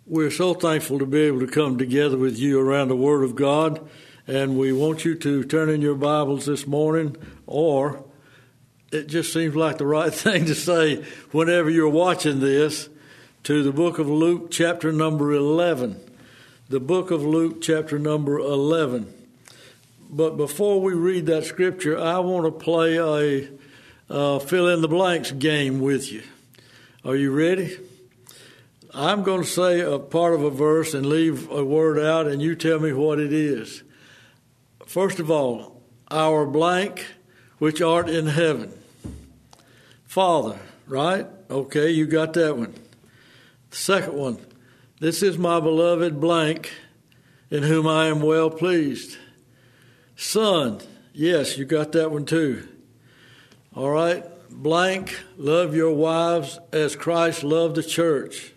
We're so thankful to be able to come together with you around the Word of God, and we want you to turn in your Bibles this morning, or it just seems like the right thing to say whenever you're watching this, to the book of Luke, chapter number 11. The book of Luke, chapter number 11. But before we read that scripture, I want to play a fill-in-the-blanks game with you. Are you ready? I'm going to say a part of a verse and leave a word out, and you tell me what it is. First of all, our blank, which art in heaven. Father, right? Okay, you got that one. The second one, this is my beloved blank, in whom I am well pleased. Son, yes, you got that one too. All right, blank, love your wives as Christ loved the church.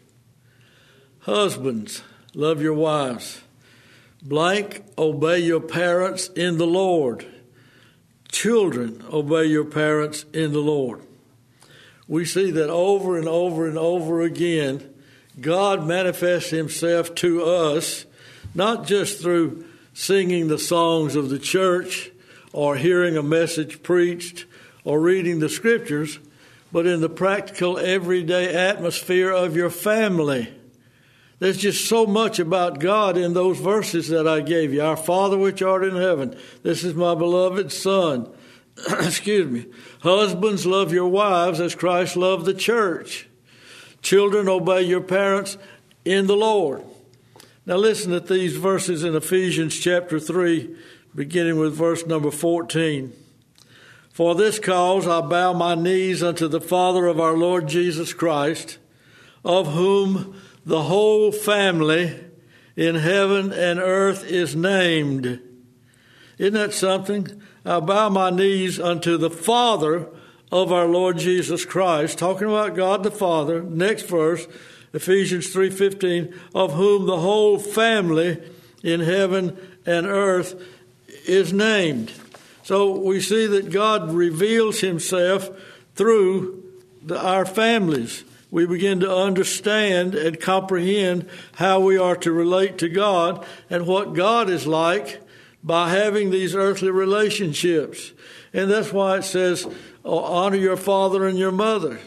Husbands, love your wives. Blank, obey your parents in the Lord. Children, obey your parents in the Lord. We see that over and over and over again, God manifests himself to us, not just through singing the songs of the church or hearing a message preached or reading the scriptures, but in the practical, everyday atmosphere of your family. There's just so much about God in those verses that I gave you. Our Father which art in heaven, this is my beloved Son. Excuse me. Husbands, love your wives as Christ loved the church. Children, obey your parents in the Lord. Now listen to these verses in Ephesians chapter 3, beginning with verse number 14. For this cause I bow my knees unto the Father of our Lord Jesus Christ, of whom the whole family in heaven and earth is named. Isn't that something? I bow my knees unto the Father of our Lord Jesus Christ, talking about God the Father. Next verse, Ephesians 3:15, of whom the whole family in heaven and earth is named. So we see that God reveals himself through our families. We begin to understand and comprehend how we are to relate to God and what God is like by having these earthly relationships. And that's why it says, honor your father and your mother.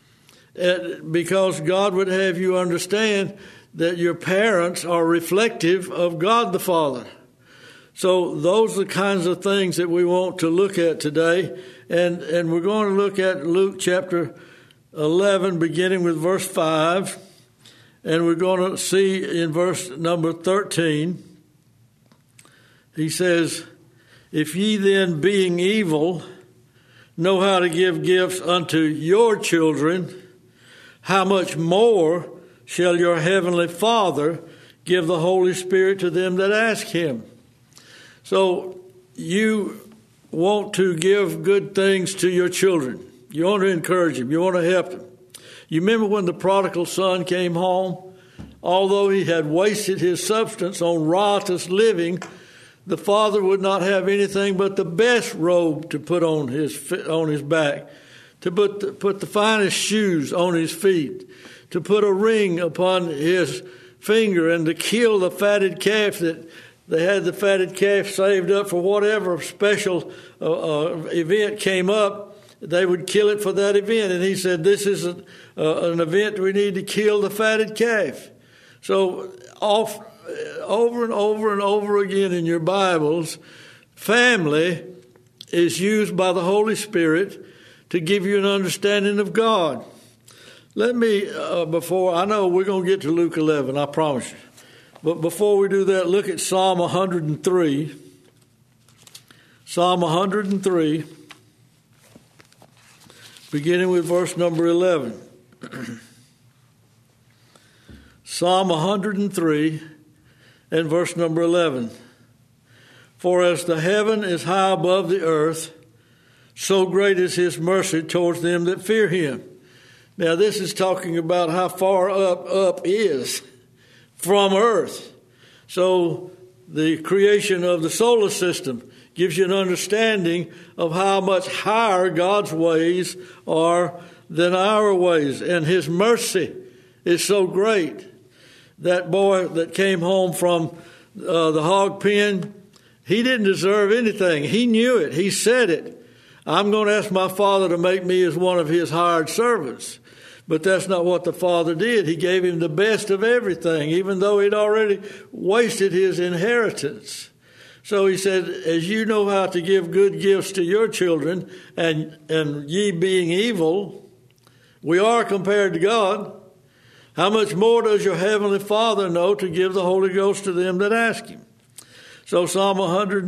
Because God would have you understand that your parents are reflective of God the Father. So those are the kinds of things that we want to look at today. And we're going to look at Luke chapter 11, beginning with verse 5, and we're going to see in verse number 13, he says, if ye then, being evil, know how to give gifts unto your children, how much more shall your heavenly Father give the Holy Spirit to them that ask him? So you want to give good things to your children. You want to encourage him. You want to help him. You remember when the prodigal son came home? Although he had wasted his substance on riotous living, the father would not have anything but the best robe to put on his back, to put the finest shoes on his feet, to put a ring upon his finger, and to kill the fatted calf that they had the fatted calf saved up for whatever special event came up. They would kill it for that event. And he said, this is an event we need to kill the fatted calf. So over and over and over again in your Bibles, family is used by the Holy Spirit to give you an understanding of God. Let me, I know we're going to get to Luke 11, I promise you. But before we do that, look at Psalm 103. Psalm 103. Beginning with verse number 11. Psalm 103 and verse number 11. For as the heaven is high above the earth, so great is his mercy towards them that fear him. Now this is talking about how far up is from earth. So the creation of the solar system gives you an understanding of how much higher God's ways are than our ways. And his mercy is so great. that boy that came home from the hog pen, he didn't deserve anything. He knew it. He said it. I'm going to ask my father to make me as one of his hired servants. But that's not what the father did. He gave him the best of everything, even though he'd already wasted his inheritance. So he said, as you know how to give good gifts to your children, and ye being evil, we are compared to God, how much more does your heavenly Father know to give the Holy Ghost to them that ask him? So Psalm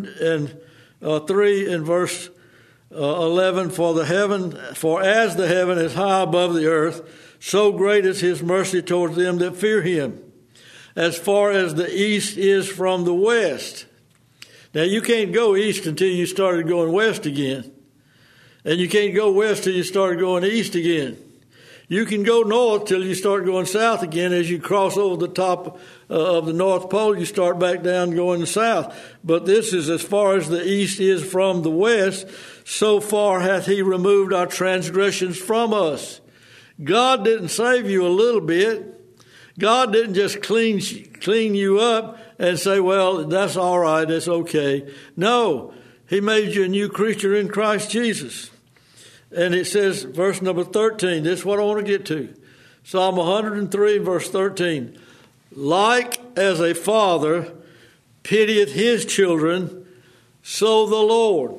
103 in verse 11, for as the heaven is high above the earth, so great is his mercy towards them that fear him. As far as the east is from the west. Now you can't go east until you started going west again. And you can't go west till you start going east again. You can go north till you start going south again. As you cross over the top of the North Pole, you start back down going south. But this is as far as the east is from the west, so far hath he removed our transgressions from us. God didn't save you a little bit. God didn't just clean you up and say, well, that's all right, that's okay. No, he made you a new creature in Christ Jesus. And it says, verse number 13, this is what I want to get to. Psalm 103, verse 13. Like as a father pitieth his children, so the Lord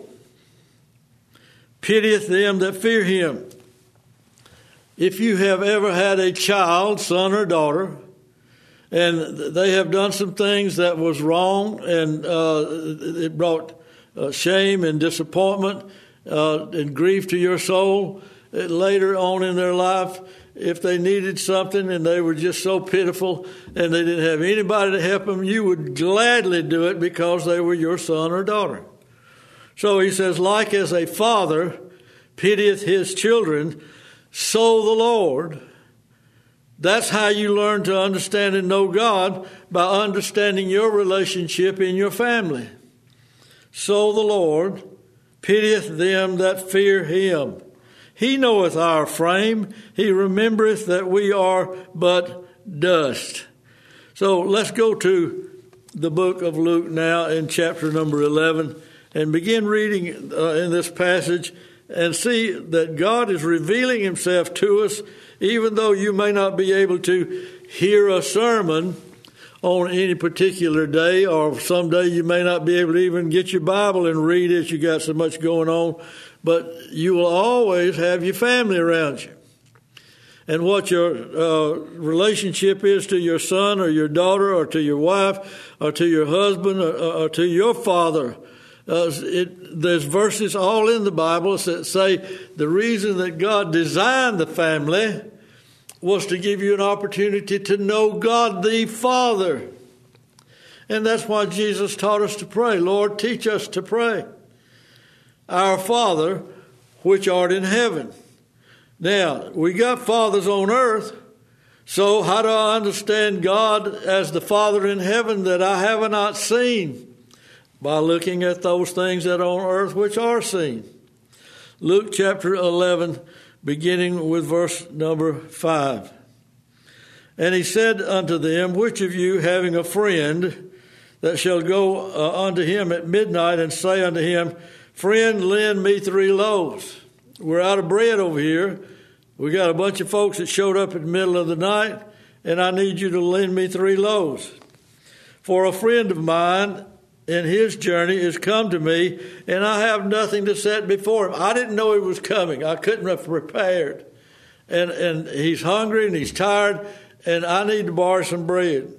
pitieth them that fear him. If you have ever had a child, son or daughter, and they have done some things that was wrong, and it brought shame and disappointment, and grief to your soul, later on in their life, if they needed something and they were just so pitiful and they didn't have anybody to help them, you would gladly do it because they were your son or daughter. So he says, like as a father pitieth his children, so the Lord. That's how you learn to understand and know God, by understanding your relationship in your family. So the Lord pitieth them that fear him. He knoweth our frame. He remembereth that we are but dust. So let's go to the book of Luke now in chapter number 11 and begin reading in this passage and see that God is revealing himself to us, even though you may not be able to hear a sermon on any particular day, or someday you may not be able to even get your Bible and read it. You got so much going on, but you will always have your family around you. And what your relationship is to your son or your daughter or to your wife or to your husband or to your father. There's verses all in the Bible that say the reason that God designed the family was to give you an opportunity to know God the Father. And that's why Jesus taught us to pray. Lord, teach us to pray. Our Father, which art in heaven. Now, we got fathers on earth, so how do I understand God as the Father in heaven that I have not seen? By looking at those things that are on earth which are seen. Luke chapter 11, beginning with verse number 5. And he said unto them, which of you, having a friend that shall go unto him at midnight and say unto him, friend, lend me 3 loaves. We're out of bread over here. We got a bunch of folks that showed up in the middle of the night, and I need you to lend me 3 loaves. For a friend of mine in his journey is come to me, and I have nothing to set before him. I didn't know he was coming. I couldn't have prepared. And he's hungry and he's tired, and I need to borrow some bread.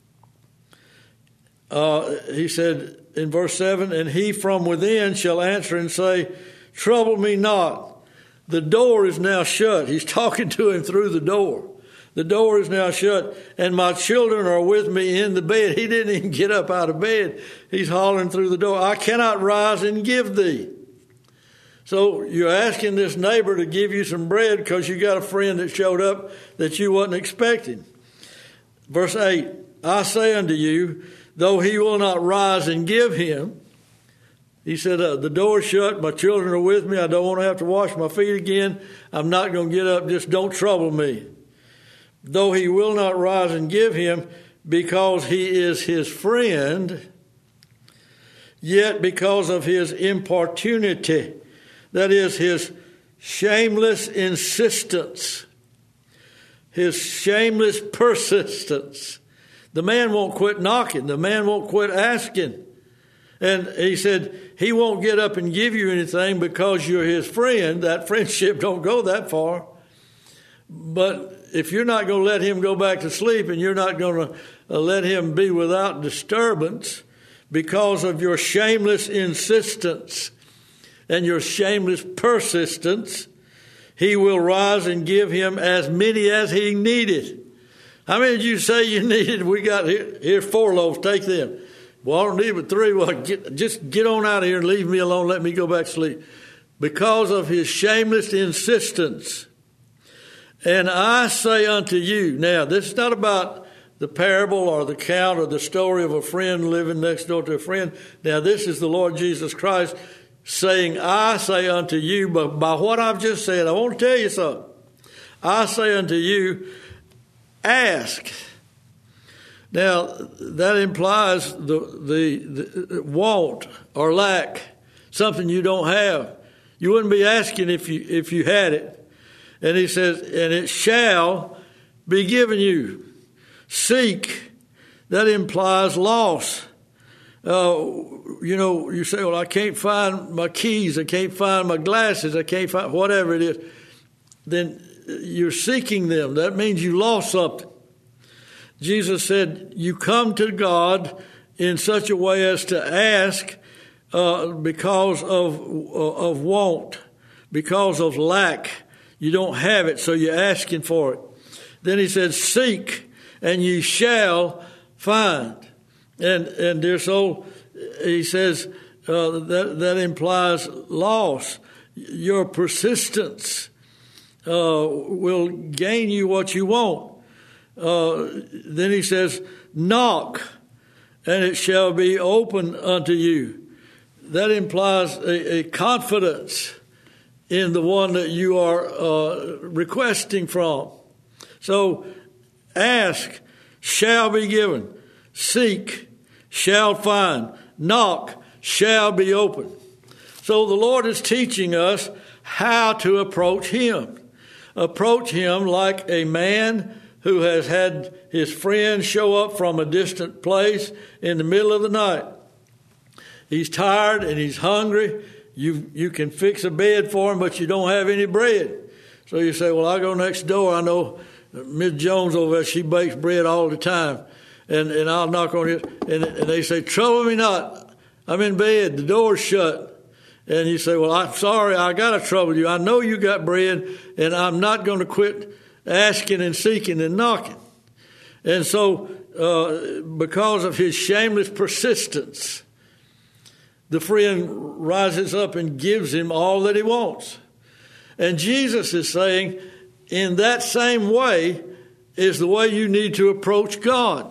He said in verse 7, and he from within shall answer and say, trouble me not. The door is now shut. He's talking to him through the door. The door is now shut, and my children are with me in the bed. He didn't even get up out of bed. He's hollering through the door, I cannot rise and give thee. So you're asking this neighbor to give you some bread because you got a friend that showed up that you wasn't expecting. Verse 8, I say unto you, though he will not rise and give him, he said, the door's shut, my children are with me, I don't want to have to wash my feet again, I'm not going to get up, just don't trouble me. though he will not rise and give him, because he is his friend, yet because of his importunity, that is, his shameless insistence, his shameless persistence. The man won't quit knocking. The man won't quit asking. And he said he won't get up and give you anything because you're his friend. That friendship don't go that far. But if you're not going to let him go back to sleep and you're not going to let him be without disturbance because of your shameless insistence and your shameless persistence, he will rise and give him as many as he needed. How many did you say you needed? We got here 4 loaves. Take them. Well, I don't need but 3. Well, just get on out of here and leave me alone. Let me go back to sleep. Because of his shameless insistence. And I say unto you, now this is not about the parable or the count or the story of a friend living next door to a friend. Now this is the Lord Jesus Christ saying, I say unto you, but by what I've just said, I want to tell you something. I say unto you, ask. Now that implies the want or lack, something you don't have. You wouldn't be asking if you had it. And he says, and it shall be given you. Seek, that implies loss. You say, well, I can't find my keys, I can't find my glasses, I can't find whatever it is. Then you're seeking them. That means you lost something. Jesus said, you come to God in such a way as to ask because of want, because of lack. You don't have it, so you're asking for it. Then he said, seek, and ye shall find. And dear soul, he says that implies loss. Your persistence will gain you what you want. Then he says, knock, and it shall be open unto you. That implies a confidence in the one that you are requesting from. So, ask, shall be given. Seek, shall find. Knock, shall be open. So the Lord is teaching us how to approach him. Approach him like a man who has had his friend show up from a distant place in the middle of the night. He's tired and he's hungry. You can fix a bed for him, but you don't have any bread. So you say, well, I'll go next door. I know Miss Jones over there, she bakes bread all the time. And I'll knock on it. And they say, trouble me not. I'm in bed. The door's shut. And you say, well, I'm sorry. I got to trouble you. I know you got bread, and I'm not going to quit asking and seeking and knocking. And so because of his shameless persistence, the friend rises up and gives him all that he wants. And Jesus is saying, in that same way is the way you need to approach God.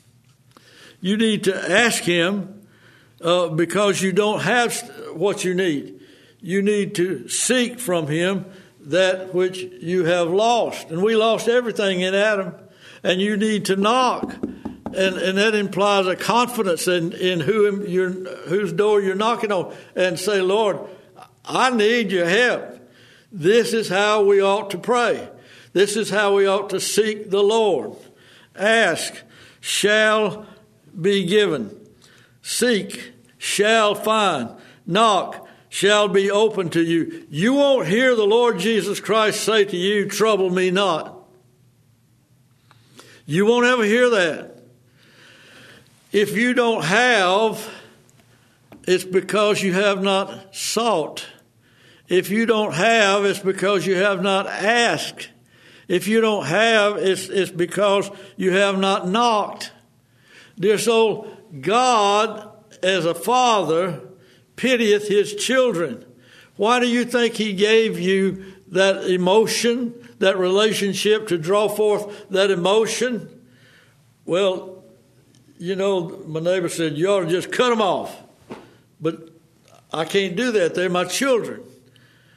You need to ask him because you don't have what you need. You need to seek from him that which you have lost. And we lost everything in Adam. And you need to knock. And that implies a confidence in whose door you're knocking on. And say, Lord, I need your help. This is how we ought to pray. This is how we ought to seek the Lord. Ask, shall be given. Seek, shall find. Knock, shall be open to you. You won't hear the Lord Jesus Christ say to you, trouble me not. You won't ever hear that. If you don't have, it's because you have not sought. If you don't have, it's because you have not asked. If you don't have, it's because you have not knocked. Dear soul, God, as a father, pitieth his children. Why do you think he gave you that emotion, that relationship to draw forth that emotion? Well, you know, my neighbor said, you ought to just cut them off. But I can't do that. They're my children.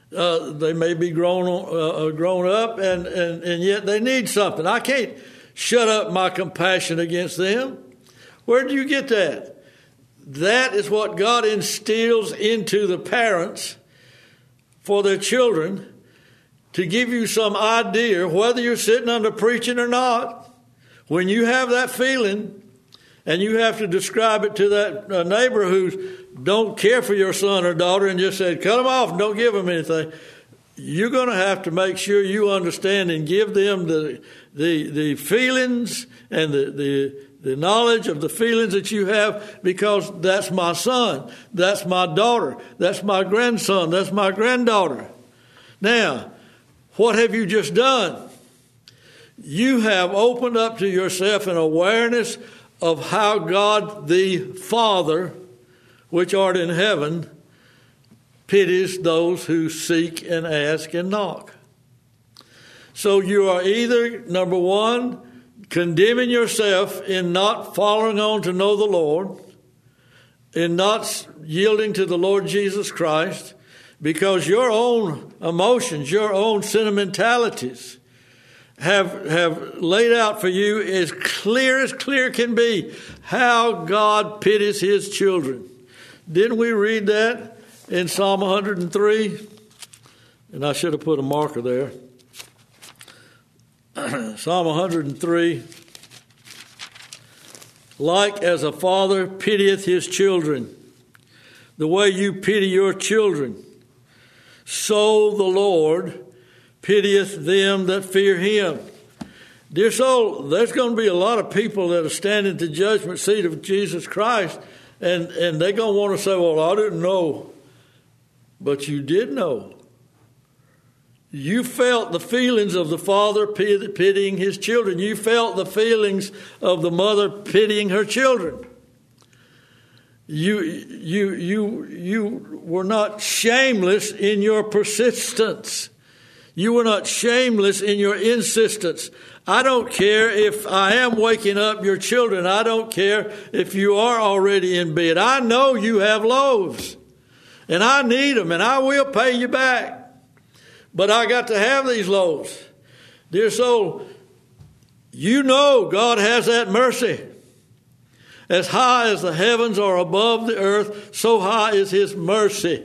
They may be grown up, and yet they need something. I can't shut up my compassion against them. Where do you get that? That is what God instills into the parents for their children, to give you some idea, whether you're sitting under preaching or not. When you have that feeling, and you have to describe it to that neighbor who don't care for your son or daughter and just said, cut them off and don't give them anything, you're going to have to make sure you understand and give them the feelings and the knowledge of the feelings that you have, because that's my son, that's my daughter, that's my grandson, that's my granddaughter. Now, what have you just done? You have opened up to yourself an awareness of how God the Father, which art in heaven, pities those who seek and ask and knock. So you are either, number one, condemning yourself in not following on to know the Lord, in not yielding to the Lord Jesus Christ, because your own emotions, your own sentimentalities have laid out for you as clear can be how God pities his children. Didn't we read that in Psalm 103? And I should have put a marker there. Psalm 103. Like as a father pitieth his children, the way you pity your children, so the Lord pitieth them that fear him. Dear soul, there's going to be a lot of people that are standing at the judgment seat of Jesus Christ, and they're going to want to say, well, I didn't know. But you did know. You felt the feelings of the father pitying his children. You felt the feelings of the mother pitying her children. You were not shameless in your persistence. You were not shameless in your insistence. I don't care if I am waking up your children. I don't care if you are already in bed. I know you have loaves, and I need them, and I will pay you back. But I got to have these loaves. Dear soul, you know God has that mercy. As high as the heavens are above the earth, so high is his mercy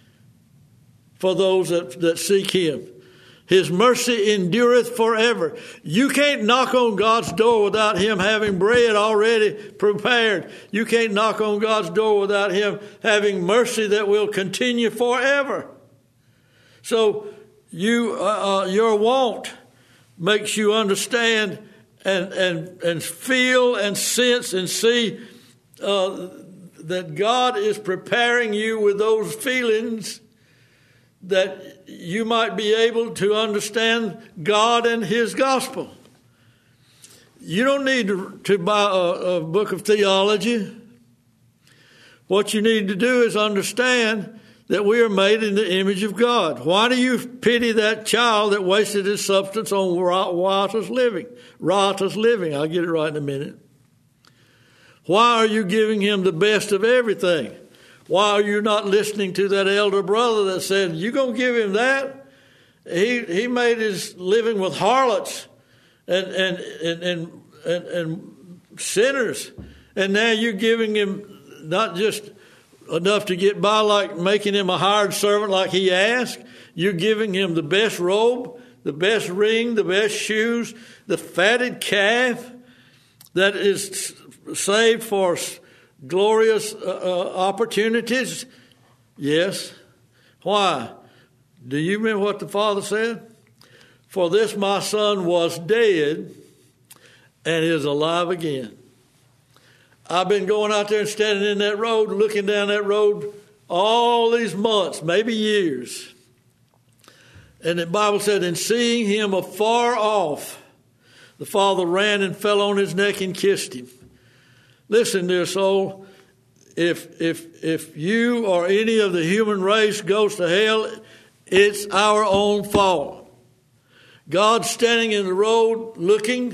for those that seek him. His mercy endureth forever. You can't knock on God's door without him having bread already prepared. You can't knock on God's door without him having mercy that will continue forever. So your want makes you understand and feel and sense and see that God is preparing you with those feelings that you might be able to understand God and his gospel. You don't need to buy a book of theology. What you need to do is understand that we are made in the image of God. Why do you pity that child that wasted his substance on riotous living? Riotous living, I'll get it right in a minute. Why are you giving him the best of everything? Why are you not listening to that elder brother that said, you going to give him that? He made his living with harlots and sinners. And now you're giving him not just enough to get by, like making him a hired servant like he asked. You're giving him the best robe, the best ring, the best shoes, the fatted calf that is saved for glorious opportunities. Yes. Why? Do you remember what the Father said? For this my son was dead and is alive again. I've been going out there and standing in that road, looking down that road all these months, maybe years. And the Bible said, and seeing him afar off, the father ran and fell on his neck and kissed him. Listen, dear soul, if you or any of the human race goes to hell, it's our own fault. God's standing in the road looking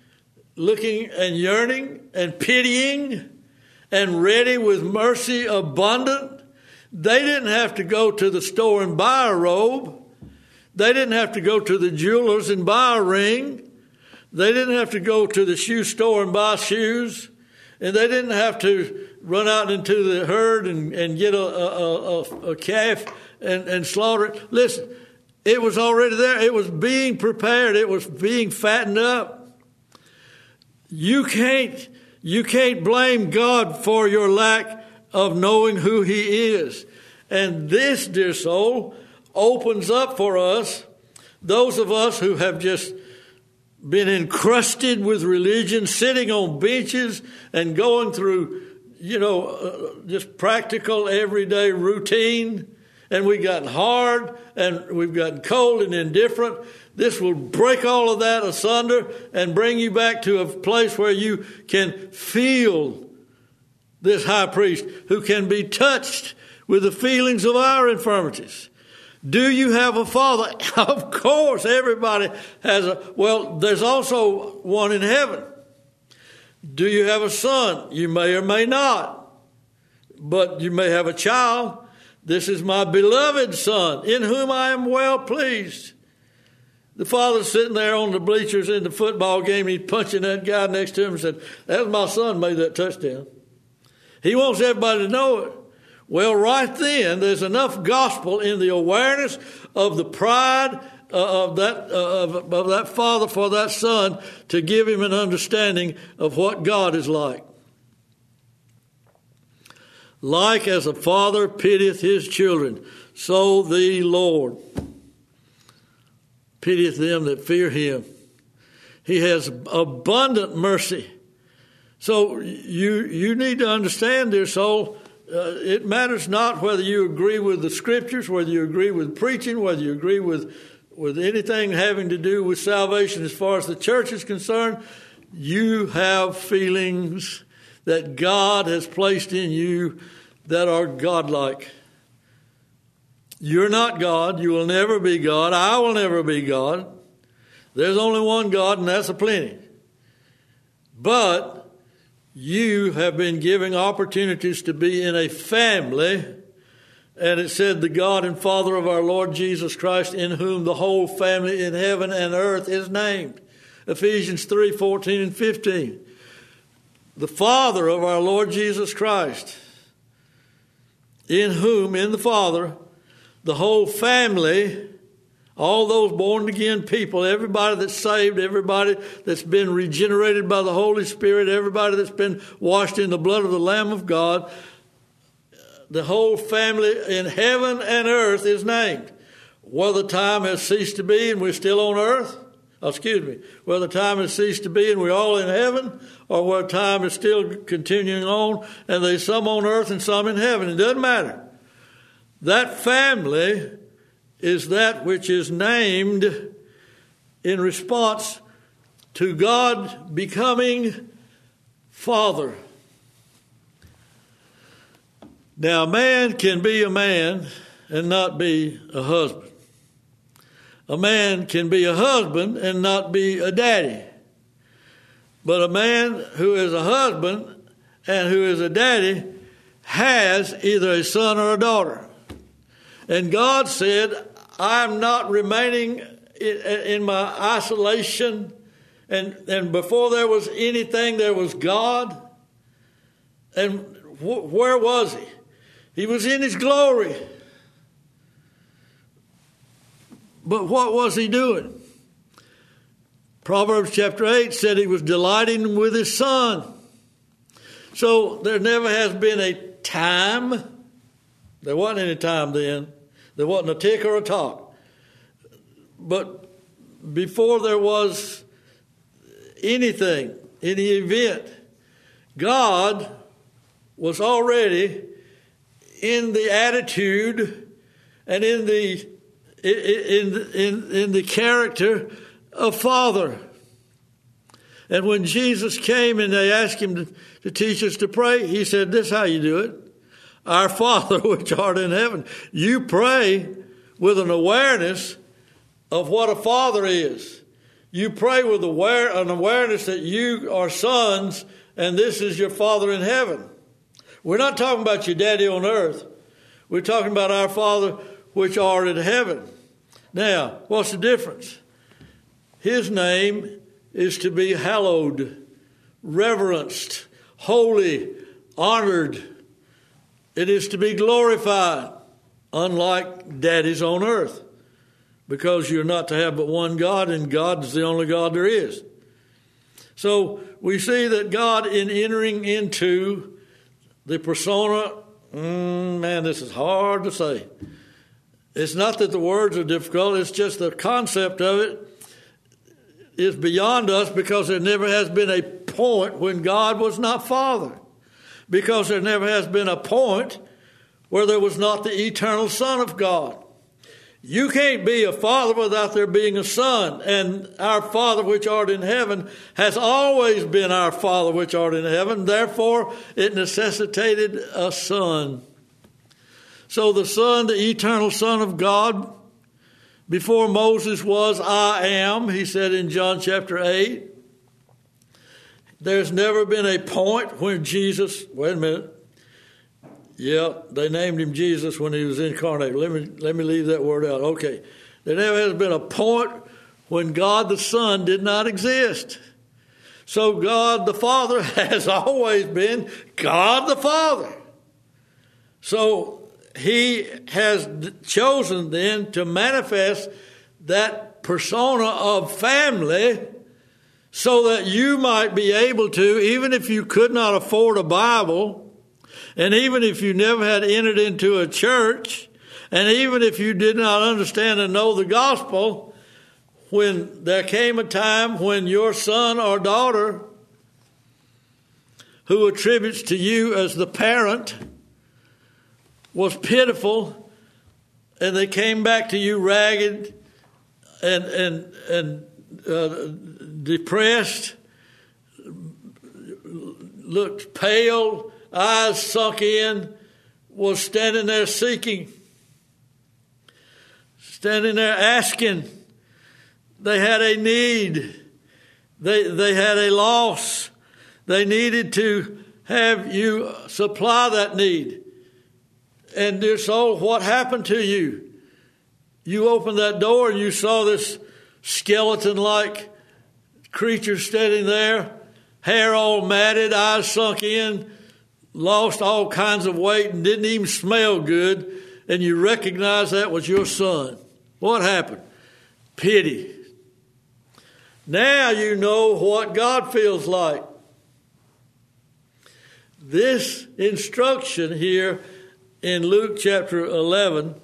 and yearning and pitying and ready with mercy abundant. They didn't have to go to the store and buy a robe. They didn't have to go to the jewelers and buy a ring. They didn't have to go to the shoe store and buy shoes. And they didn't have to run out into the herd and get a calf and slaughter it. Listen, it was already there. It was being prepared. It was being fattened up. You can't blame God for your lack of knowing who He is. And this, dear soul, opens up for us, those of us who have just been encrusted with religion, sitting on benches and going through, just practical everyday routine, and we've gotten hard and we've gotten cold and indifferent. This will break all of that asunder and bring you back to a place where you can feel this high priest who can be touched with the feelings of our infirmities. Do you have a father? Of course, everybody has there's also one in heaven. Do you have a son? You may or may not, but you may have a child. This is my beloved son, in whom I am well pleased. The father's sitting there on the bleachers in the football game. He's punching that guy next to him and said, "That's my son, made that touchdown." He wants everybody to know it. Well, right then, there's enough gospel in the awareness of the pride of that father for that son to give him an understanding of what God is like. Like as a father pitieth his children, so the Lord pitieth them that fear Him. He has abundant mercy. So you need to understand, dear soul, it matters not whether you agree with the Scriptures, whether you agree with preaching, whether you agree with anything having to do with salvation as far as the church is concerned. You have feelings that God has placed in you that are godlike. You're not God. You will never be God. I will never be God. There's only one God, and that's a plenty. But you have been given opportunities to be in a family, and it said the God and Father of our Lord Jesus Christ, in whom the whole family in heaven and earth is named. Ephesians 3:14 and 15. The Father of our Lord Jesus Christ, in whom, in the Father, the whole family, all those born again people, everybody that's saved, everybody that's been regenerated by the Holy Spirit, everybody that's been washed in the blood of the Lamb of God, the whole family in heaven and earth is named. Whether time has ceased to be and we're still on earth, whether time has ceased to be and we're all in heaven, or whether time is still continuing on and there's some on earth and some in heaven, it doesn't matter. That family is that which is named in response to God becoming Father. Now, a man can be a man and not be a husband. A man can be a husband and not be a daddy. But a man who is a husband and who is a daddy has either a son or a daughter. And God said, I'm not remaining in my isolation. And before there was anything, there was God. And where was He? He was in His glory. But what was He doing? Proverbs chapter 8 said He was delighting with His Son. So there never has been a time. There wasn't any time then. There wasn't a tick or a tock. But before there was anything, any event, God was already in the attitude and in the character of Father. And when Jesus came and they asked Him to teach us to pray, He said, this is how you do it. Our Father which art in heaven. You pray with an awareness of what a father is. You pray with an awareness that you are sons and this is your Father in heaven. We're not talking about your daddy on earth. We're talking about our Father which art in heaven. Now, what's the difference? His name is to be hallowed, reverenced, holy, honored. It is to be glorified, unlike daddies on earth, because you're not to have but one God, and God is the only God there is. So we see that God, in entering into the persona, man, this is hard to say. It's not that the words are difficult, it's just the concept of it is beyond us, because there never has been a point when God was not Father. Because there never has been a point where there was not the eternal Son of God. You can't be a father without there being a son. And our Father which art in heaven has always been our Father which art in heaven. Therefore, it necessitated a son. So the Son, the eternal Son of God, before Moses was, I am, he said in John chapter 8. There's never been a point when Jesus, wait a minute. Yeah, they named him Jesus when he was incarnate. Let me leave that word out. Okay. There never has been a point when God the Son did not exist. So God the Father has always been God the Father. So he has chosen then to manifest that persona of family so that you might be able to, even if you could not afford a Bible, and even if you never had entered into a church, and even if you did not understand and know the gospel, when there came a time when your son or daughter, who attributes to you as the parent, was pitiful, and they came back to you ragged and depressed, looked pale, eyes sunk in, was standing there seeking, standing there asking. They had a need. They had a loss. They needed to have you supply that need. And dear soul, what happened to you? You opened that door and you saw this skeleton-like creature standing there, hair all matted, eyes sunk in, lost all kinds of weight and didn't even smell good, and you recognize that was your son. What happened? Pity. Now you know what God feels like. This instruction here in Luke chapter 11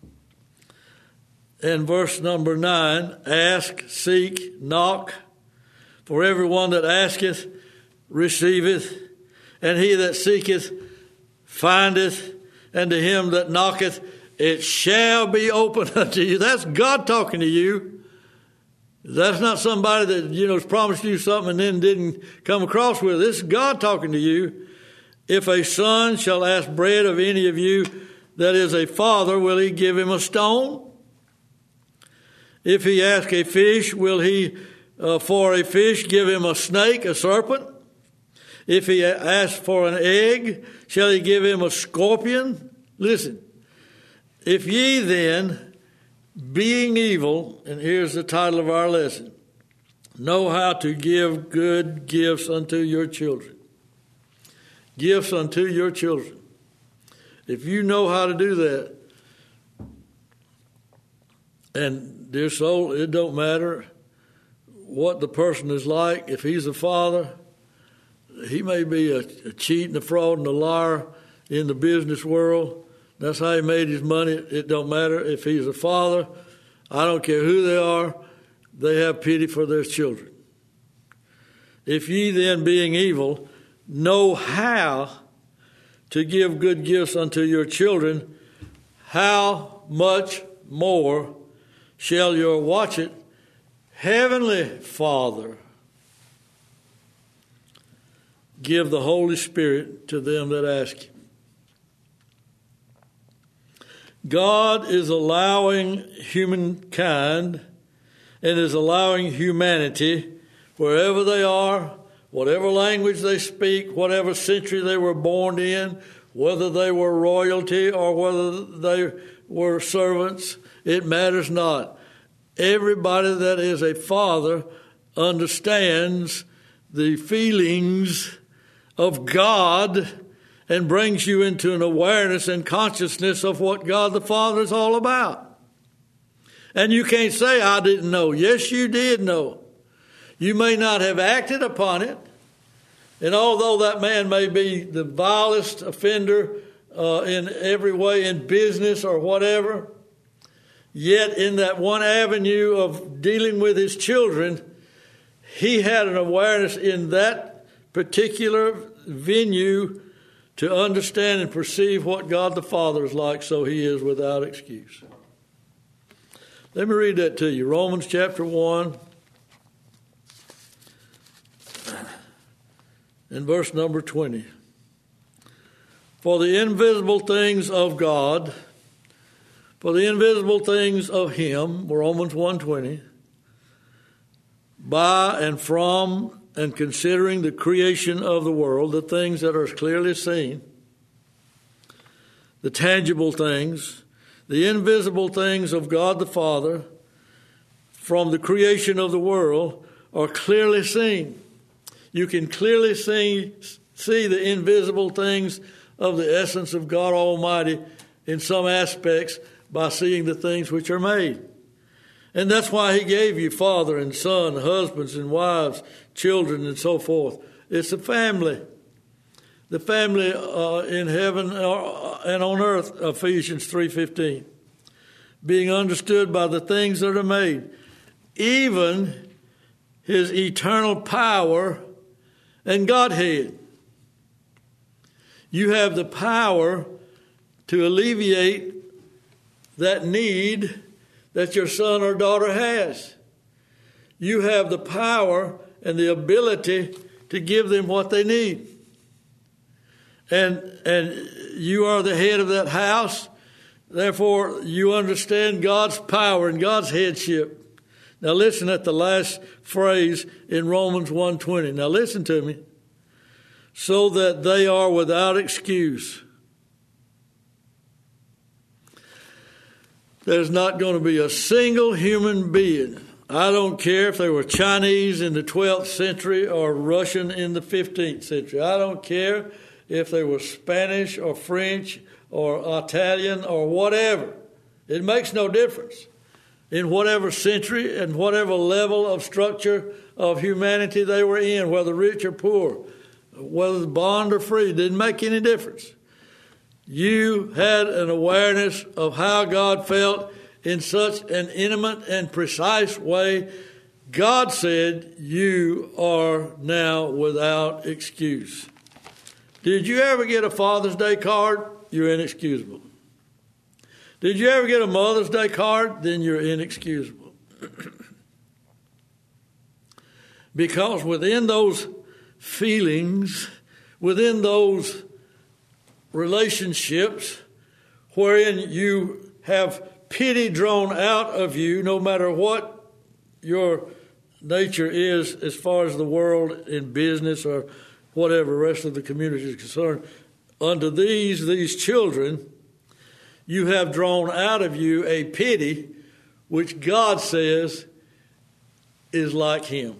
and verse number 9, ask, seek, knock, for everyone that asketh receiveth, and he that seeketh findeth, and to him that knocketh it shall be opened unto you. That's God talking to you. That's not somebody that, has promised you something and then didn't come across with it. This is God talking to you. If a son shall ask bread of any of you that is a father, will he give him a stone? If he ask a fish, will he for a fish give him a snake, a serpent? If he asks for an egg, shall he give him a scorpion? Listen, if ye then, being evil, and here's the title of our lesson, know how to give good gifts unto your children. Gifts unto your children. If you know how to do that, and dear soul, it don't matter what the person is like. If he's a father, he may be a cheat and a fraud and a liar in the business world. That's how he made his money. It don't matter. If he's a father, I don't care who they are, they have pity for their children. If ye then, being evil, know how to give good gifts unto your children, how much more shall your Heavenly Father give the Holy Spirit to them that ask him. God is allowing humankind and is allowing humanity, wherever they are, whatever language they speak, whatever century they were born in, whether they were royalty or whether they were servants, it matters not. Everybody that is a father understands the feelings of God and brings you into an awareness and consciousness of what God the Father is all about. And you can't say, I didn't know. Yes, you did know. You may not have acted upon it. And although that man may be the vilest offender in every way, in business or whatever, yet in that one avenue of dealing with his children, he had an awareness in that particular venue to understand and perceive what God the Father is like, so he is without excuse. Let me read that to you. Romans chapter 1 and verse number 20. For the invisible things of God, for the invisible things of him, Romans 1:20, by and from and considering the creation of the world, the things that are clearly seen, the tangible things, the invisible things of God the Father, from the creation of the world, are clearly seen. You can clearly see the invisible things of the essence of God Almighty in some aspects by seeing the things which are made. And that's why he gave you father and son, husbands and wives, children and so forth. It's a family. The family in heaven and on earth, Ephesians 3:15. Being understood by the things that are made. Even his eternal power and Godhead. You have the power to alleviate that need that your son or daughter has. You have the power and the ability to give them what they need. And you are the head of that house. Therefore, you understand God's power and God's headship. Now listen at the last phrase in Romans 1:20. Now listen to me. So that they are without excuse. There's not going to be a single human being. I don't care if they were Chinese in the 12th century or Russian in the 15th century. I don't care if they were Spanish or French or Italian or whatever. It makes no difference. In whatever century and whatever level of structure of humanity they were in, whether rich or poor, whether bond or free, didn't make any difference. You had an awareness of how God felt in such an intimate and precise way. God said, you are now without excuse. Did you ever get a Father's Day card? You're inexcusable. Did you ever get a Mother's Day card? Then you're inexcusable. Because within those feelings, within those relationships wherein you have pity drawn out of you, no matter what your nature is as far as the world in business or whatever the rest of the community is concerned, unto these children, you have drawn out of you a pity which God says is like him.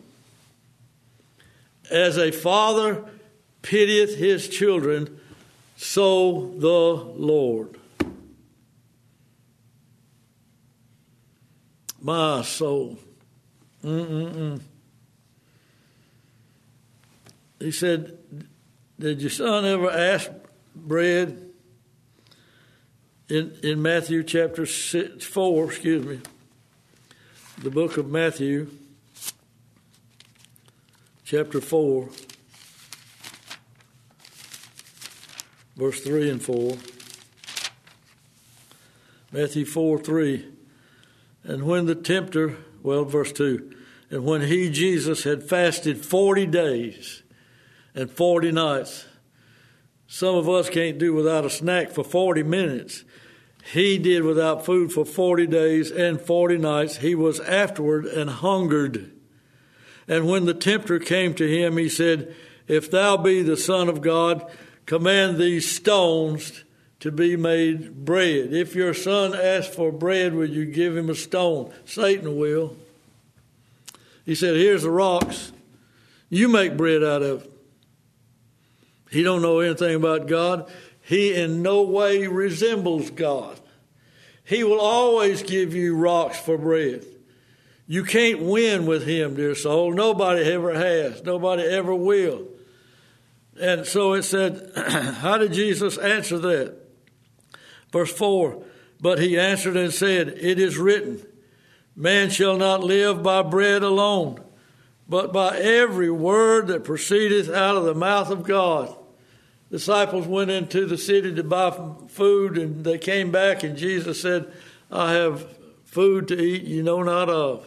As a father pitieth his children, so the Lord. My soul. He said, did your son ever ask bread? In Matthew chapter 4, the book of Matthew, chapter 4, verse 3 and 4. Matthew 4:3. And when the tempter, verse 2, and when he, Jesus, had fasted 40 days and 40 nights. Some of us can't do without a snack for 40 minutes. He did without food for 40 days and 40 nights. He was afterward and hungered. And when the tempter came to him, he said, if thou be the Son of God, command these stones to be made bread. If your son asks for bread, will you give him a stone? Satan will. He said, here's the rocks. You make bread out of it. He don't know anything about God. He in no way resembles God. He will always give you rocks for bread. You can't win with him, dear soul. Nobody ever has. Nobody ever will. And so it said, how did Jesus answer that? Verse 4, but he answered and said, it is written, man shall not live by bread alone, but by every word that proceedeth out of the mouth of God. Disciples went into the city to buy food, and they came back, and Jesus said, I have food to eat you know not of.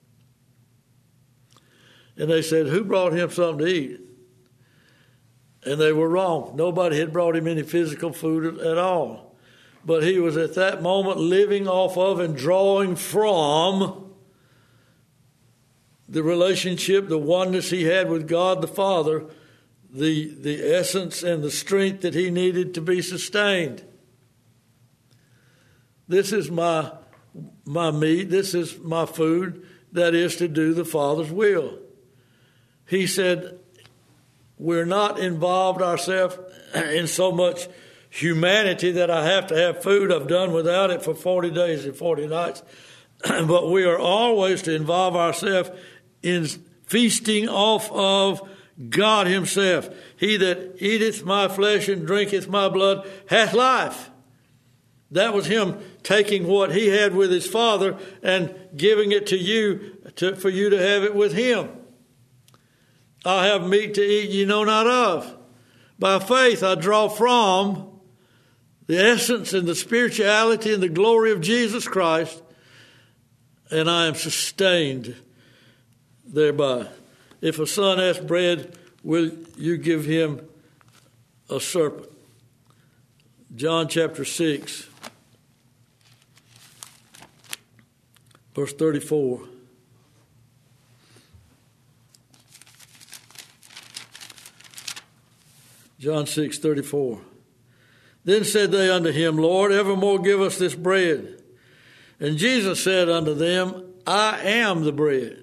And they said, who brought him something to eat? And they were wrong. Nobody had brought him any physical food at all. But he was at that moment living off of and drawing from the relationship, the oneness he had with God the Father, the essence and the strength that he needed to be sustained. This is my meat, this is my food, that is to do the Father's will. He said, we're not involved ourselves in so much humanity that I have to have food. I've done without it for 40 days and 40 nights. But we are always to involve ourselves in feasting off of God himself. He that eateth my flesh and drinketh my blood hath life. That was him taking what he had with his Father and giving it to you for you to have it with him. I have meat to eat ye know not of. By faith I draw from the essence and the spirituality and the glory of Jesus Christ, and I am sustained thereby. If a son asks bread, will you give him a serpent? John chapter 6, verse 34. John 6:34. Then said they unto him, Lord, evermore give us this bread. And Jesus said unto them, I am the bread.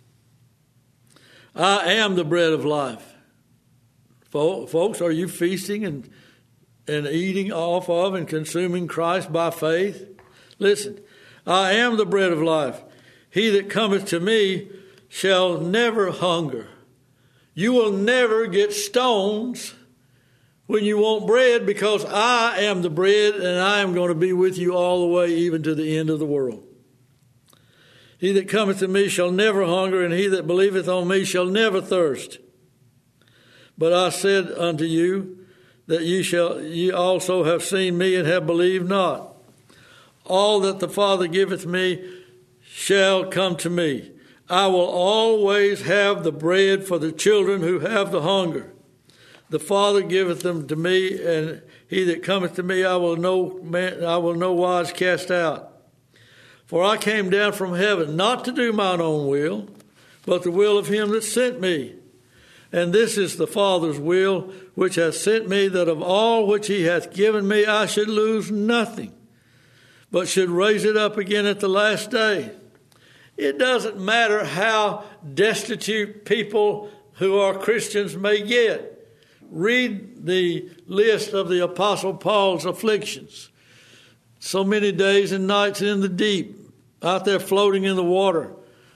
I am the bread of life. Folks, are you feasting and eating off of and consuming Christ by faith? Listen, I am the bread of life. He that cometh to me shall never hunger. You will never get stones when you want bread, because I am the bread, and I am going to be with you all the way, even to the end of the world. He that cometh to me shall never hunger, and he that believeth on me shall never thirst. But I said unto you that ye also have seen me and have believed not. All that the Father giveth me shall come to me. I will always have the bread for the children who have the hunger. The Father giveth them to me, and he that cometh to me I will no wise cast out. For I came down from heaven, not to do mine own will, but the will of him that sent me. And this is the Father's will, which hath sent me, that of all which he hath given me I should lose nothing, but should raise it up again at the last day. It doesn't matter how destitute people who are Christians may get. Read the list of the Apostle Paul's afflictions. So many days and nights in the deep, out there floating in the water,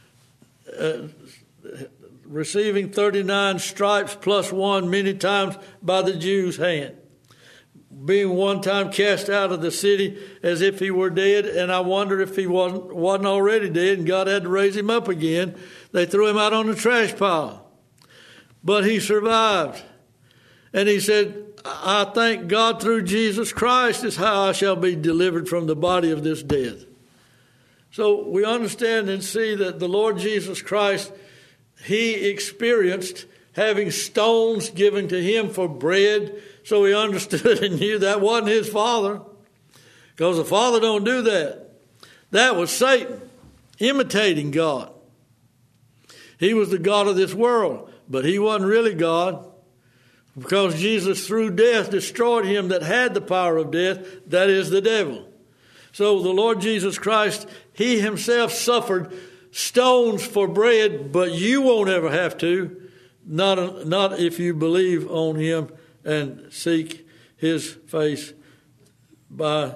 receiving 39 stripes plus one many times by the Jews' hand. Being one time cast out of the city as if he were dead, and I wondered if he wasn't already dead, and God had to raise him up again. They threw him out on the trash pile. But he survived. And he said, I thank God through Jesus Christ is how I shall be delivered from the body of this death. So we understand and see that the Lord Jesus Christ, he experienced having stones given to him for bread. So he understood and knew that wasn't his Father, because the Father don't do that. That was Satan imitating God. He was the God of this world, but he wasn't really God. Because Jesus through death destroyed him that had the power of death, that is the devil. So the Lord Jesus Christ, he himself suffered stones for bread, but you won't ever have to, not if you believe on him and seek his face by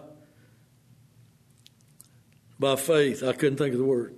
faith. I couldn't think of the word.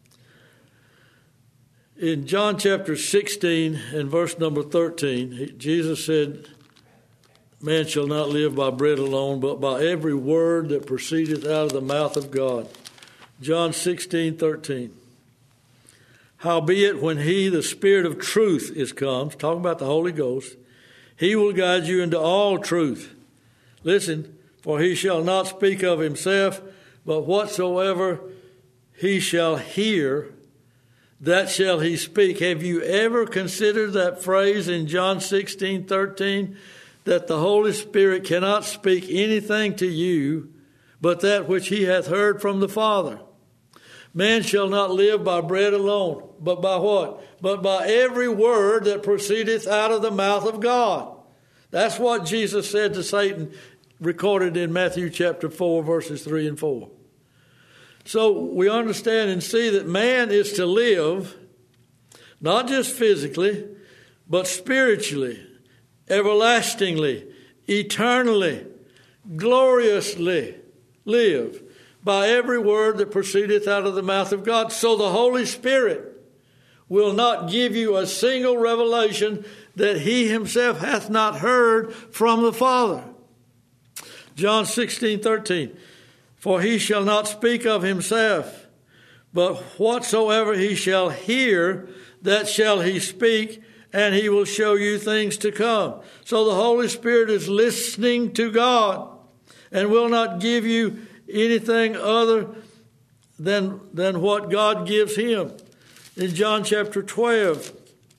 In John chapter 16 and verse number 13, Jesus said, man shall not live by bread alone, but by every word that proceedeth out of the mouth of God. John 16:13. Howbeit, when he, the Spirit of truth, is come, talking about the Holy Ghost, he will guide you into all truth. Listen, for he shall not speak of himself, but whatsoever he shall hear, that shall he speak. Have you ever considered that phrase in John 16:13, that the Holy Spirit cannot speak anything to you but that which he hath heard from the Father? Man shall not live by bread alone, but by what? But by every word that proceedeth out of the mouth of God. That's what Jesus said to Satan, recorded in Matthew chapter 4, verses 3 and 4. So we understand and see that man is to live, not just physically, but spiritually, everlastingly, eternally, gloriously live by every word that proceedeth out of the mouth of God. So the Holy Spirit will not give you a single revelation that he himself hath not heard from the Father. John 16:13. For he shall not speak of himself, but whatsoever he shall hear, that shall he speak, and he will show you things to come. So the Holy Spirit is listening to God and will not give you anything other than what God gives him. In John chapter 12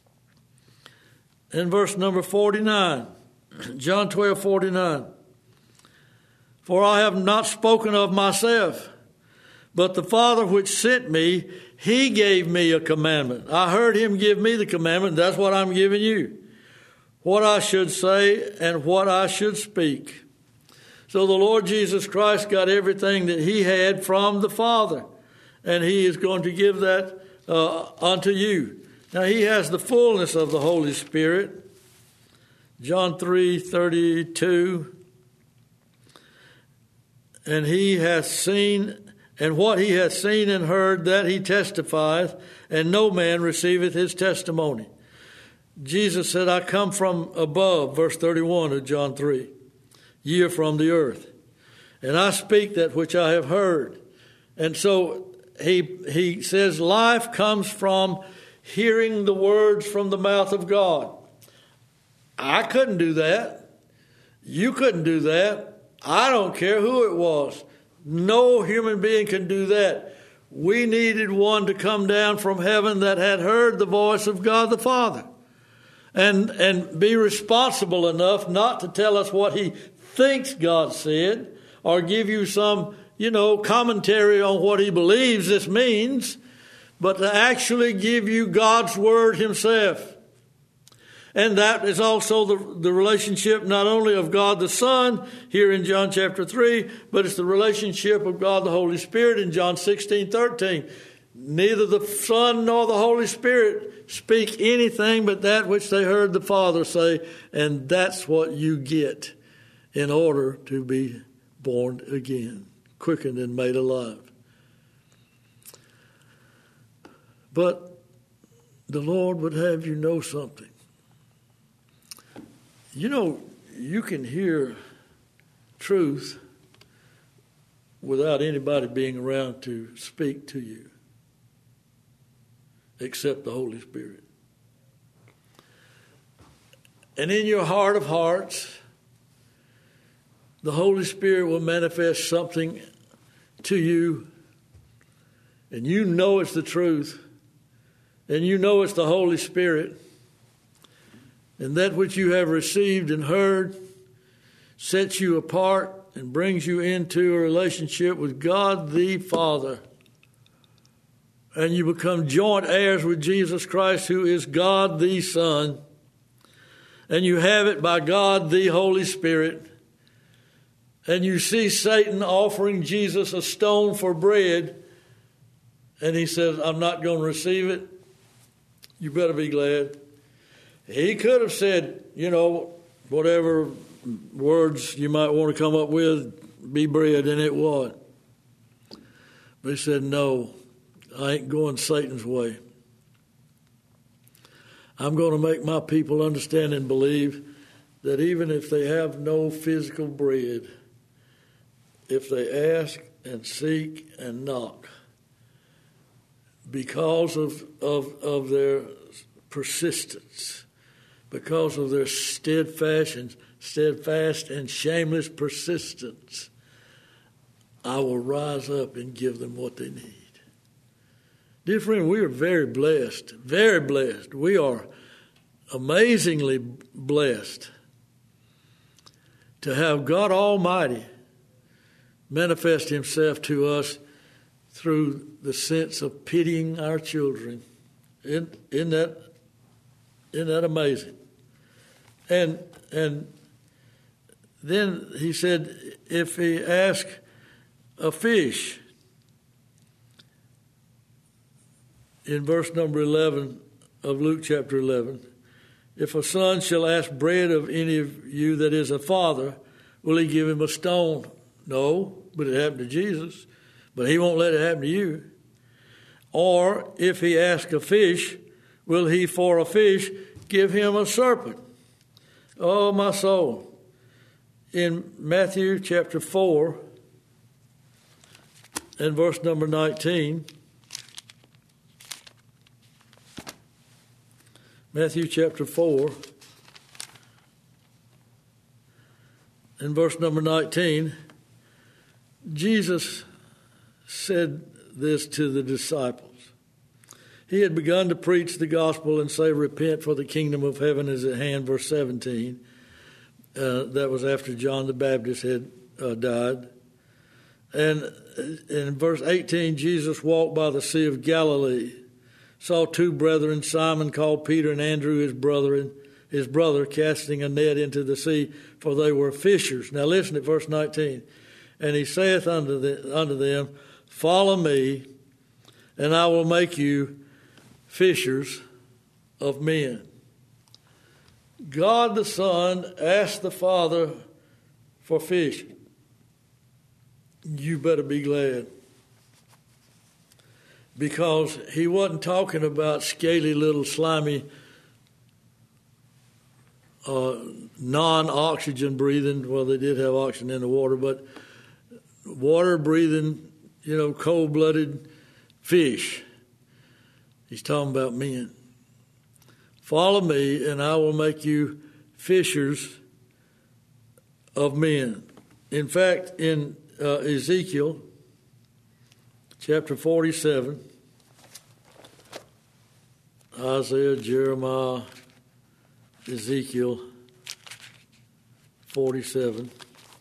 and verse number 49, John 12:49. For I have not spoken of myself, but the Father which sent me, he gave me a commandment. I heard him give me the commandment. That's what I'm giving you. What I should say and what I should speak. So the Lord Jesus Christ got everything that he had from the Father, and he is going to give that unto you. Now he has the fullness of the Holy Spirit. John 3:32. And he hath seen, and what he hath seen and heard, that he testifieth, and no man receiveth his testimony. Jesus said, I come from above, verse 31 of John 3. Ye are from the earth, and I speak that which I have heard. And so he says life comes from hearing the words from the mouth of God. I couldn't do that. You couldn't do that. I don't care who it was. No human being can do that. We needed one to come down from heaven that had heard the voice of God the Father and be responsible enough not to tell us what he thinks God said or give you some, commentary on what he believes this means, but to actually give you God's word himself. And that is also the relationship not only of God the Son here in John chapter 3, but it's the relationship of God the Holy Spirit in John 16:13. Neither the Son nor the Holy Spirit speak anything but that which they heard the Father say, and that's what you get in order to be born again, quickened and made alive. But the Lord would have you know something. You can hear truth without anybody being around to speak to you, except the Holy Spirit. And in your heart of hearts, the Holy Spirit will manifest something to you, and you know it's the truth, and you know it's the Holy Spirit. And that which you have received and heard sets you apart and brings you into a relationship with God the Father. And you become joint heirs with Jesus Christ, who is God the Son. and you have it by God the Holy Spirit, and you see Satan offering Jesus a stone for bread, and he says, I'm not going to receive it, you better be glad. He could have said, whatever words you might want to come up with, be bread, and it was. But he said, no, I ain't going Satan's way. I'm going to make my people understand and believe that even if they have no physical bread, if they ask and seek and knock, because of their persistence, because of their steadfast and shameless persistence, I will rise up and give them what they need. Dear friend, we are very blessed, very blessed. We are amazingly blessed to have God Almighty manifest himself to us through the sense of pitying our children. Isn't that amazing? And then he said, if he asks a fish, in verse number 11 of Luke chapter 11, if a son shall ask bread of any of you that is a father, will he give him a stone? No, but it happened to Jesus. But he won't let it happen to you. Or if he ask a fish, will he for a fish give him a serpent? Oh, my soul. In Matthew chapter 4 and verse number 19, Matthew chapter 4 and verse number 19, Jesus said this to the disciples. He had begun to preach the gospel and say, repent, for the kingdom of heaven is at hand, verse 17. That was after John the Baptist had died. And in verse 18, Jesus walked by the Sea of Galilee, saw two brethren, Simon called Peter and Andrew his brother, casting a net into the sea, for they were fishers. Now listen at verse 19. And he saith unto them, follow me, and I will make you fishers of men. God the Son asked the Father for fish. You better be glad. Because he wasn't talking about scaly little slimy non-oxygen breathing. Well, they did have oxygen in the water, but water breathing, cold-blooded fish. He's talking about men. Follow me, and I will make you fishers of men. In fact, in Ezekiel chapter 47, Isaiah, Jeremiah, Ezekiel 47.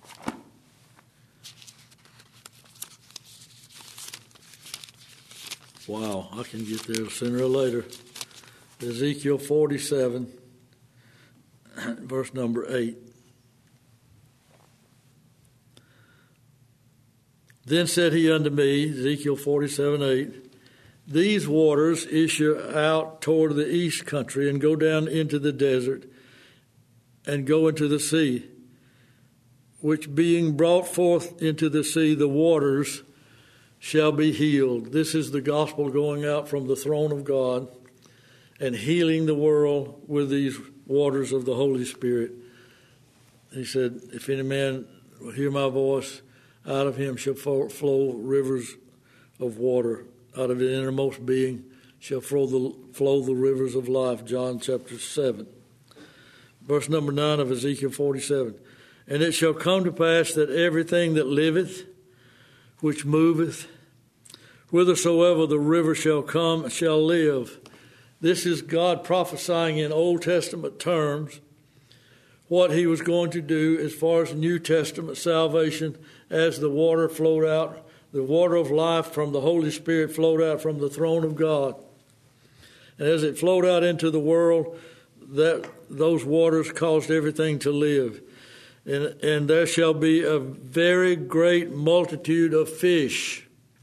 Wow, I can get there sooner or later. Ezekiel 47, verse number 8. Then said he unto me, Ezekiel 47:8, these waters issue out toward the east country and go down into the desert and go into the sea, which being brought forth into the sea, the waters shall be healed. This is the gospel going out from the throne of God and healing the world with these waters of the Holy Spirit. He said, if any man will hear my voice, out of him shall flow rivers of water. Out of his innermost being shall flow the rivers of life. John chapter 7. Verse number 9 of Ezekiel 47. And it shall come to pass that everything that liveth, which moveth, whithersoever the river shall come, shall live. This is God prophesying in Old Testament terms what he was going to do as far as New Testament salvation, as the water flowed out, the water of life from the Holy Spirit flowed out from the throne of God. And as it flowed out into the world, those waters caused everything to live. And there shall be a very great multitude of fish.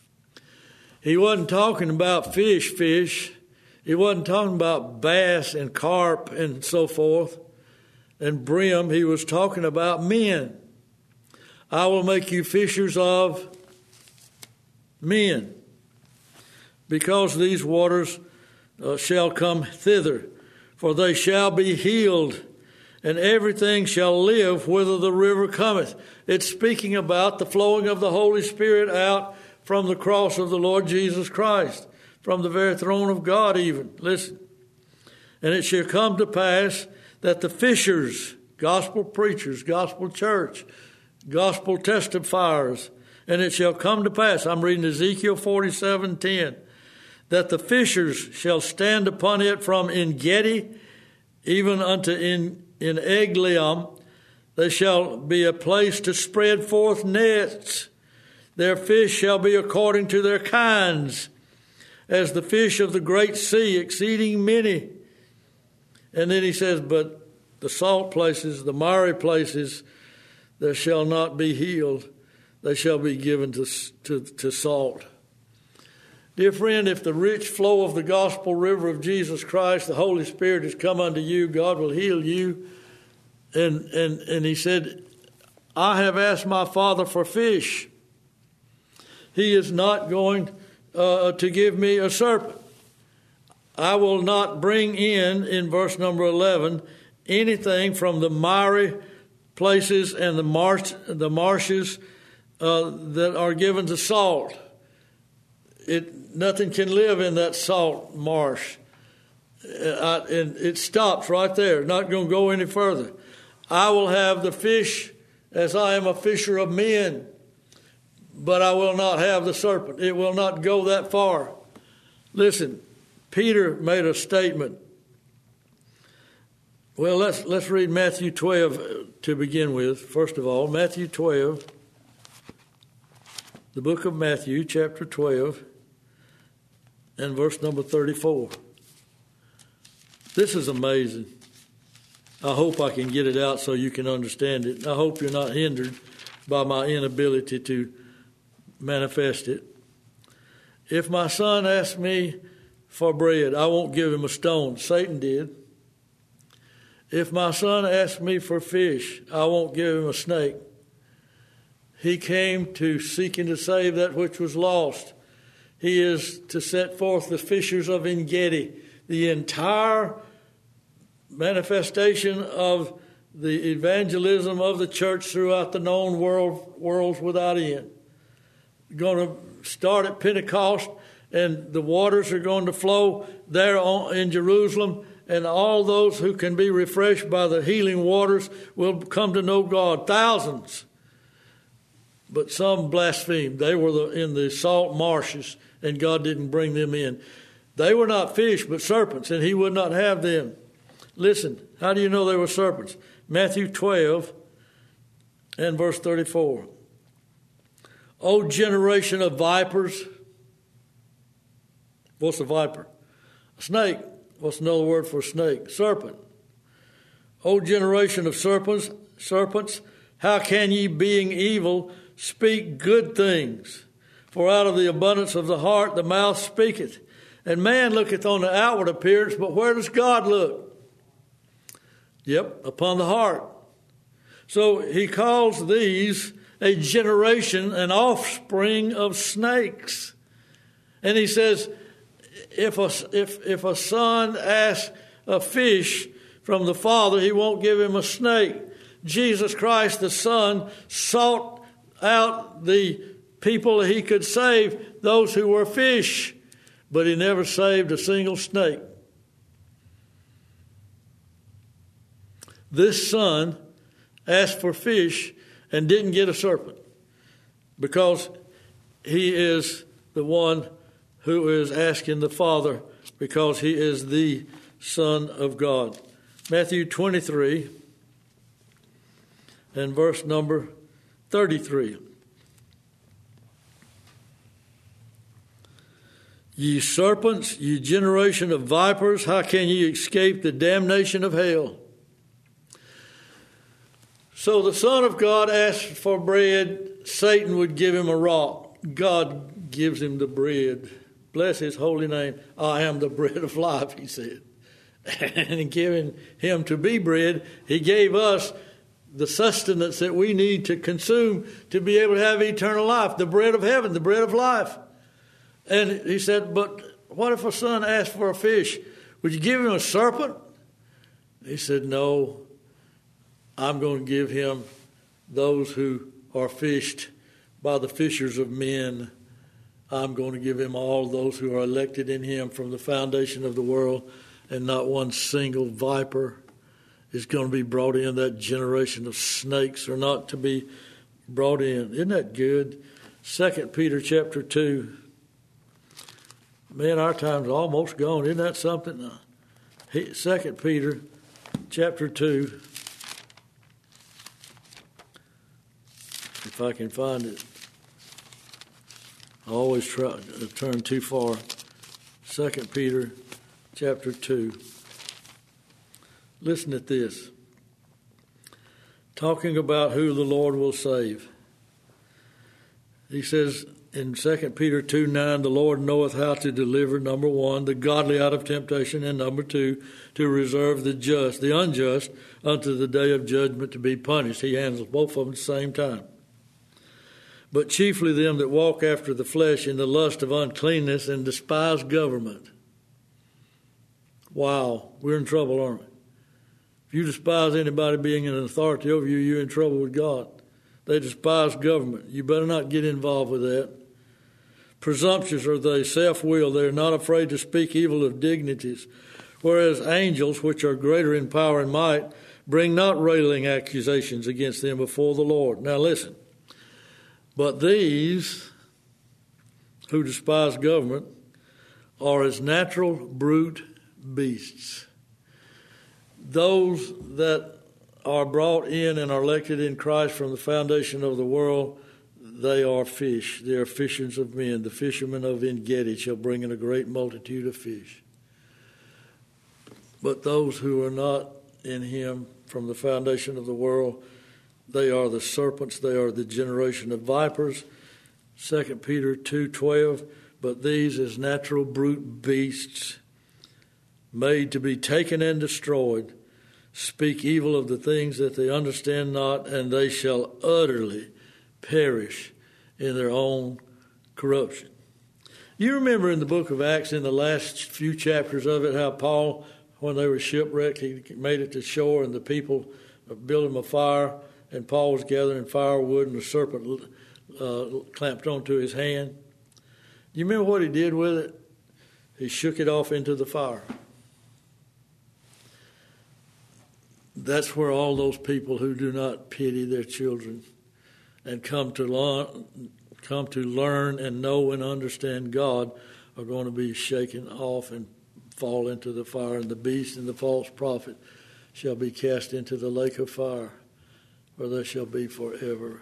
He wasn't talking about fish. He wasn't talking about bass and carp and so forth and brim. He was talking about men. I will make you fishers of men, because these waters shall come thither, for they shall be healed, and everything shall live whither the river cometh. It's speaking about the flowing of the Holy Spirit out from the cross of the Lord Jesus Christ, from the very throne of God even. Listen. And it shall come to pass that the fishers, gospel preachers, gospel church, gospel testifiers, and it shall come to pass, I'm reading Ezekiel 47:10, that the fishers shall stand upon it from En-gedi even unto En-eglaim. They shall be a place to spread forth nets. Their fish shall be according to their kinds, as the fish of the great sea, exceeding many. And then he says, but the salt places, the miry places, there shall not be healed. They shall be given to salt. Dear friend, if the rich flow of the gospel river of Jesus Christ, the Holy Spirit has come unto you, God will heal you. And he said, I have asked my Father for fish. He is not going to give me a serpent. I will not bring in verse number 11, anything from the miry places and the marshes that are given to salt. Nothing can live in that salt marsh. And it stops right there, not going to go any further. I will have the fish as I am a fisher of men, but I will not have the serpent. It will not go that far. Listen, Peter made a statement. Well, let's read Matthew 12 to begin with. First of all, Matthew 12, the book of Matthew, chapter 12, and verse number 34. This is amazing. I hope I can get it out so you can understand it. I hope you're not hindered by my inability to manifest it. If my son asks me for bread, I won't give him a stone. Satan did. If my son asks me for fish, I won't give him a snake. He came to seek and to save that which was lost. He is to set forth the fishers of En-gedi. The entire manifestation of the evangelism of the church throughout the known worlds without end. Going to start at Pentecost, and the waters are going to flow there in Jerusalem, and all those who can be refreshed by the healing waters will come to know God. Thousands. But some blasphemed. They were in the salt marshes, and God didn't bring them in. They were not fish, but serpents, and he would not have them. Listen, how do you know they were serpents? Matthew 12 and verse 34. O generation of vipers. What's a viper? A snake. What's another word for snake? Serpent. O generation of serpents, how can ye, being evil, speak good things? For out of the abundance of the heart the mouth speaketh. And man looketh on the outward appearance, but where does God look? Yep, upon the heart. So he calls these a generation, an offspring of snakes. And he says, if a son asks a fish from the Father, he won't give him a snake. Jesus Christ, the Son, sought out the people he could save, those who were fish, but he never saved a single snake. This son asked for fish and didn't get a serpent, because he is the one who is asking the Father, because he is the Son of God. Matthew 23 and verse number 33. Ye serpents, ye generation of vipers, how can ye escape the damnation of hell? So the Son of God asked for bread. Satan would give him a rock. God gives him the bread. Bless his holy name. I am the bread of life, he said. And in giving him to be bread, he gave us the sustenance that we need to consume to be able to have eternal life, the bread of heaven, the bread of life. And he said, but what if a son asked for a fish? Would you give him a serpent? He said, no, I'm going to give him those who are fished by the fishers of men. I'm going to give him all those who are elected in him from the foundation of the world, and not one single viper is going to be brought in. That generation of snakes are not to be brought in. Isn't that good? 2 Peter chapter 2. Man, our time's almost gone. Isn't that something? 2 Peter chapter 2. If I can find it. I always try to turn too far. 2 Peter chapter 2. Listen at this. Talking about who the Lord will save. He says in 2 Peter 2:9, the Lord knoweth how to deliver, number one, the godly out of temptation, and number two, to reserve the unjust unto the day of judgment to be punished. He handles both of them at the same time. But chiefly them that walk after the flesh in the lust of uncleanness and despise government. Wow, we're in trouble, aren't we? If you despise anybody being in authority over you, you're in trouble with God. They despise government. You better not get involved with that. Presumptuous are they, self-willed. They are not afraid to speak evil of dignities. Whereas angels, which are greater in power and might, bring not railing accusations against them before the Lord. Now listen. But these who despise government are as natural brute beasts. Those that are brought in and are elected in Christ from the foundation of the world, they are fish. They are fishers of men. The fishermen of En-gedi shall bring in a great multitude of fish. But those who are not in him from the foundation of the world, they are the serpents. They are the generation of vipers. 2 Peter 2:12, but these as natural brute beasts, made to be taken and destroyed, speak evil of the things that they understand not, and they shall utterly perish in their own corruption. You remember in the book of Acts, in the last few chapters of it, how Paul, when they were shipwrecked, he made it to shore, and the people built him a fire, and Paul was gathering firewood, and the serpent clamped onto his hand. Do you remember what he did with it? He shook it off into the fire. That's where all those people who do not pity their children and come to learn and know and understand God are going to be shaken off and fall into the fire. And the beast and the false prophet shall be cast into the lake of fire, where they shall be forever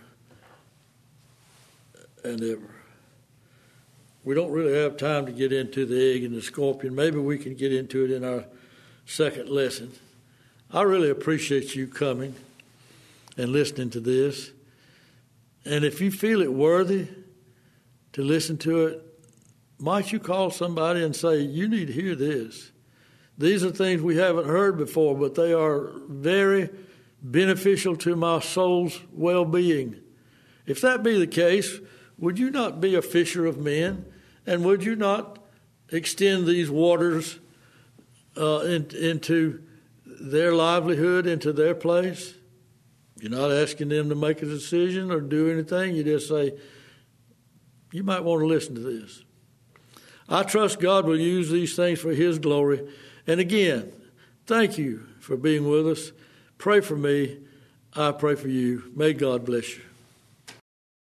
and ever. We don't really have time to get into the egg and the scorpion. Maybe we can get into it in our second lesson. I really appreciate you coming and listening to this. And if you feel it worthy to listen to it, might you call somebody and say, you need to hear this. These are things we haven't heard before, but they are very beneficial to my soul's well-being. If that be the case, would you not be a fisher of men? And would you not extend these waters into their livelihood, into their place? You're not asking them to make a decision or do anything. You just say, you might want to listen to this. I trust God will use these things for his glory. And again, thank you for being with us. Pray for me. I pray for you. May God bless you.